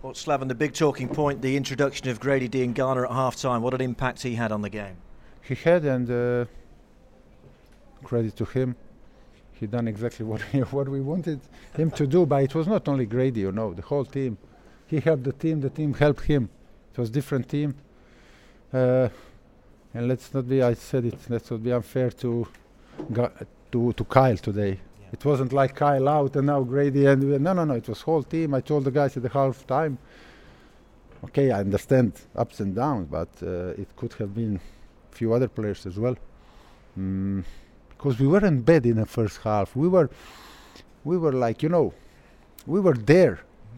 Well, Slaven, the big talking point, the introduction of Grady Diangana at half-time. What an impact he had on the game. He had, and credit to him. He done exactly what we wanted him to do, but it was not only Grady, the whole team. He helped the team helped him. It was a different team. And let's not be unfair to Kyle today. Yeah. It wasn't like Kyle out and now Grady no, it was whole team. I told the guys at the half time, okay, I understand ups and downs, but it could have been a few other players as well. Because we weren't bad in the first half. We were like, we were there.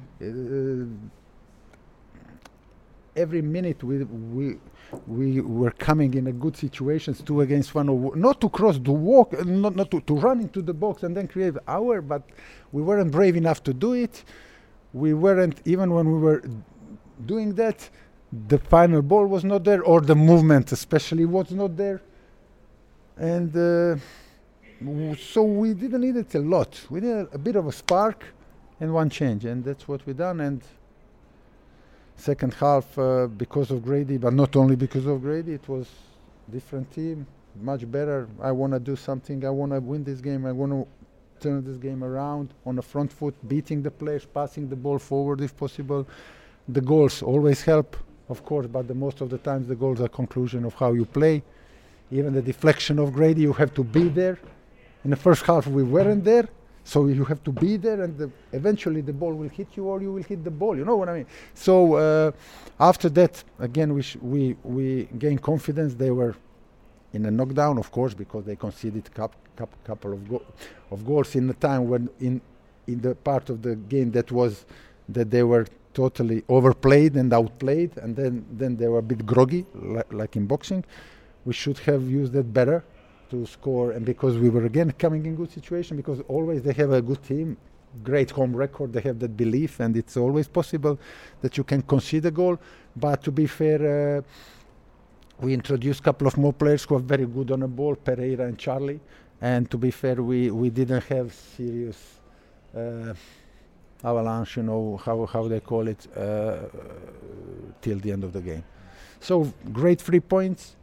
Every minute we were coming in a good situations, 2 against 1, not to cross the walk, not to run into the box and then create our, but we weren't brave enough to do it. We weren't, even when we were doing that, the final ball was not there, or the movement especially was not there. And so we didn't need it a lot. We needed a bit of a spark and one change, and that's what we done. And second half, because of Grady, but not only because of Grady, it was different team, much better. I want to do something. I want to win this game. I want to turn this game around on the front foot, beating the players, passing the ball forward if possible. The goals always help, of course, but most of the times the goals are a conclusion of how you play. Even the deflection of Grady, you have to be there. In the first half, we weren't there, so you have to be there, and eventually the ball will hit you, or you will hit the ball. You know what I mean? So after that, again, we gained confidence. They were in a knockdown, of course, because they conceded couple of goals in the time when in the part of the game that they were totally overplayed and outplayed, and then they were a bit groggy, like in boxing. We should have used that better to score, and because we were again coming in good situation, because always they have a good team, great home record, they have that belief, and it's always possible that you can concede a goal. But to be fair, we introduced a couple of more players who are very good on the ball, Pereira and Charlie, and to be fair, we didn't have serious avalanche, how they call it, till the end of the game. So great 3 points.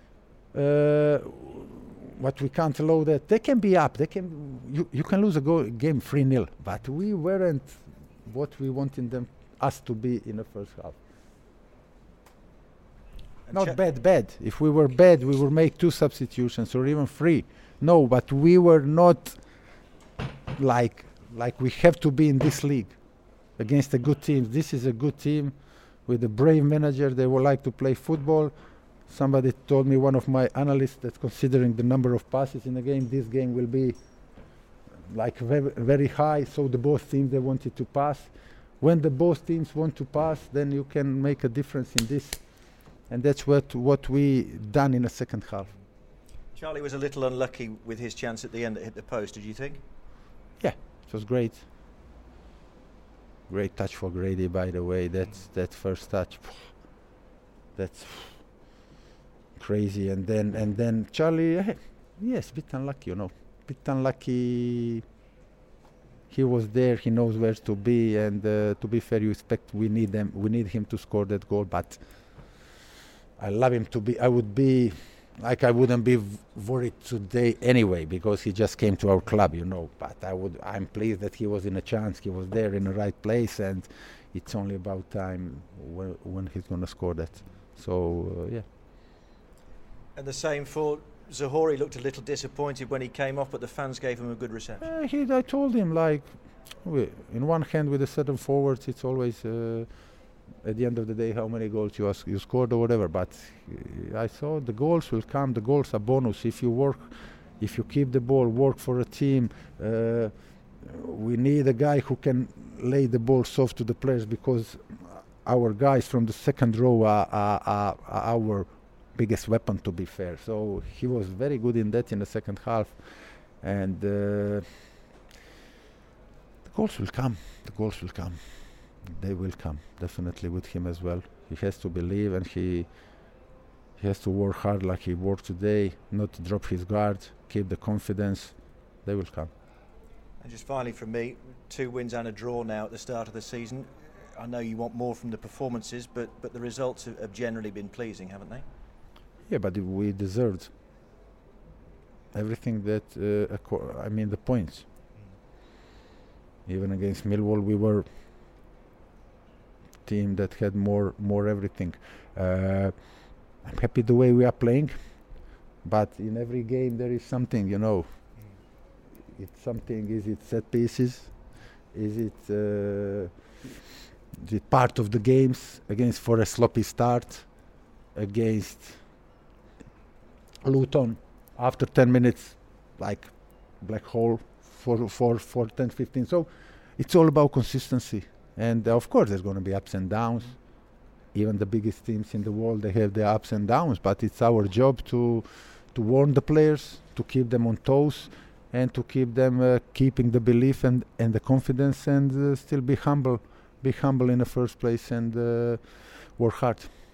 What we can't allow that they can be up. You can lose a game 3-0, but we weren't what we wanted us to be in the first half. And not bad. If we were bad, we would make 2 substitutions or even 3. No, but we were not like we have to be in this league against a good team. This is a good team with a brave manager. They would like to play football. Somebody told me, one of my analysts, that considering the number of passes in the game, this game will be like very, very high. So the both teams, they wanted to pass. When the both teams want to pass, then you can make a difference in this. And that's what we done in the second half. Charlie was a little unlucky with his chance at the end that hit the post, did you think? Yeah, it was great. Great touch for Grady, by the way. That first touch, that's crazy. And then Charlie, yes, bit unlucky, bit unlucky. He was there, he knows where to be, and to be fair, you expect we need him to score that goal. But I love him to be. I wouldn't be worried today anyway, because he just came to our club, But I'm pleased that he was in a chance. He was there in the right place, and it's only about time when he's gonna score that. So yeah. And the same for Zahory. Looked a little disappointed when he came off, but the fans gave him a good reception. I told him, in one hand with the certain forwards, it's always at the end of the day how many goals you scored or whatever. But I saw the goals will come. The goals are bonus if you work, if you keep the ball, work for a team. We need a guy who can lay the ball soft to the players, because our guys from the second row are our biggest weapon, to be fair. So he was very good in that in the second half, and the goals will come. They will come definitely with him as well. He has to believe, and he has to work hard like he worked today, not to drop his guard, keep the confidence. They will come. And just finally from me, 2 wins and a draw now at the start of the season. I know you want more from the performances, but the results have generally been pleasing, haven't they? Yeah, but we deserved everything that, the points. Even against Millwall, we were team that had more everything. I'm happy the way we are playing, but in every game there is something, It's something. Is it set pieces? Is it part of the games against for a sloppy start against Luton after 10 minutes, like black hole for 10, 15. So it's all about consistency. And of course there's going to be ups and downs. Even the biggest teams in the world, they have their ups and downs, but it's our job to warn the players, to keep them on toes, and to keep them keeping the belief and the confidence, and still be humble in the first place, and work hard.